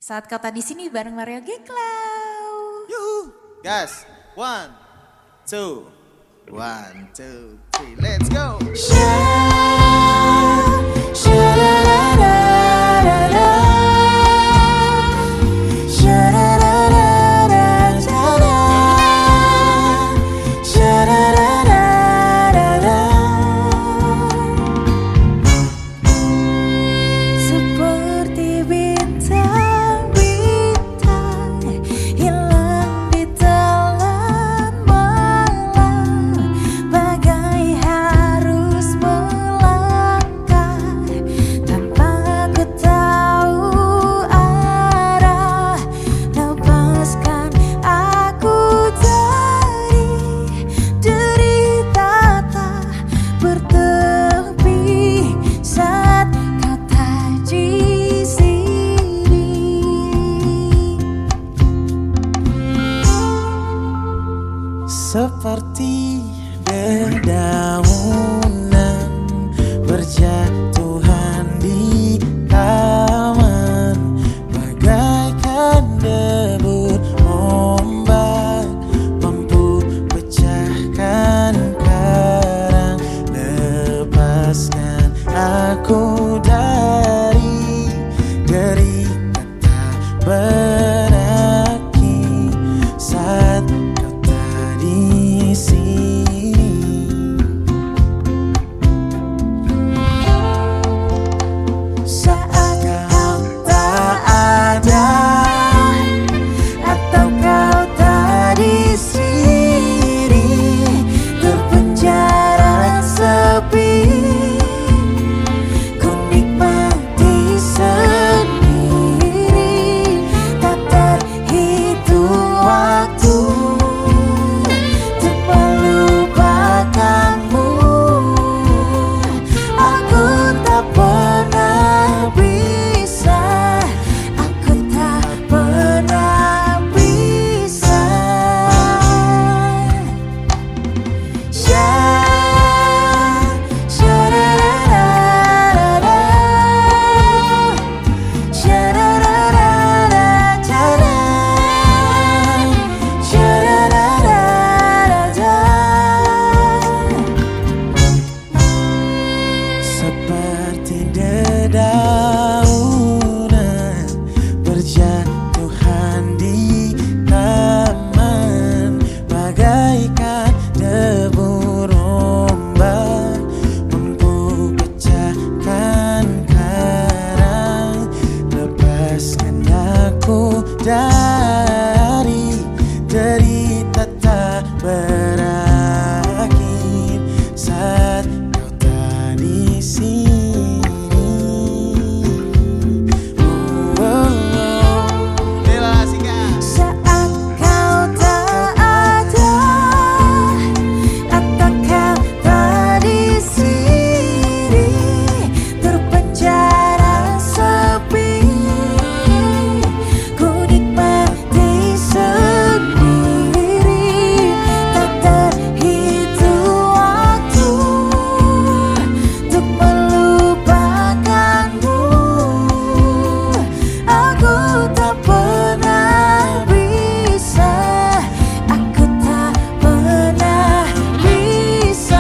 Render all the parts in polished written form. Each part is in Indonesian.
Saat kau tak di sini bareng Mario Geklau. Yuhu, gas. 1, 2, 1, 2, 3, let's go. Seperti dedaunan berjatuhan di taman, bagaikan debu ombak mampu pecahkan karang. Lepaskan aku dari derita tak berakhir saat di sini. Saat kau tak ada atau kau tak di sini, terpenjara sepi, ku nikmati sendiri, tak terhitung waktu. Seperti dedaunan berjatuhan di taman, bagaikan debu ombak mampu pecahkan karang. Lepaskan aku dari derita tak berakhir saat kau tak di sini. Saat kau tak ada atau kau tak di sini, terpenjara sepi, ku nikmati sendiri, tak terhitung waktu untuk melupakanmu. Aku tak pernah bisa, aku tak pernah bisa.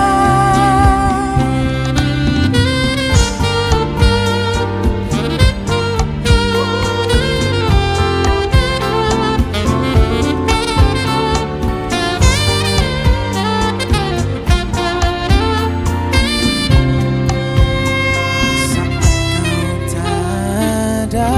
Saat kau tak ada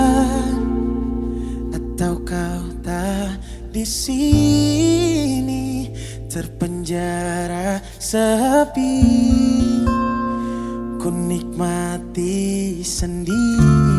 atau kau tak di sini, terpenjara sepi, ku nikmati sendiri.